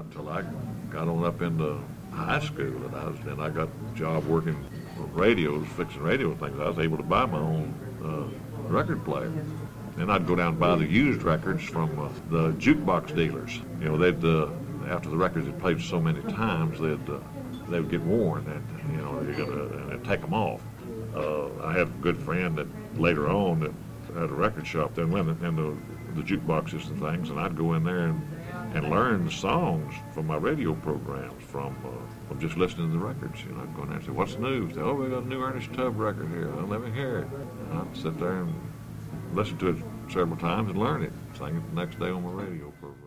until I got on up into high school, and I got a job working on radios, fixing radio things. I was able to buy my own record player. Then I'd go down and buy the used records from the jukebox dealers. You know, they'd after the records had played so many times, they would get worn, and you know, and take them off. I had a good friend that later on that had a record shop then went into the jukeboxes and things, and I'd go in there and learn the songs from my radio programs from just listening to the records. You know, I'd go in there and say, "What's new?" Say, "Oh, we got a new Ernest Tubb record here. Well, let me hear it." And I'd sit there and listen to it several times and learn it. Sing it the next day on my radio program.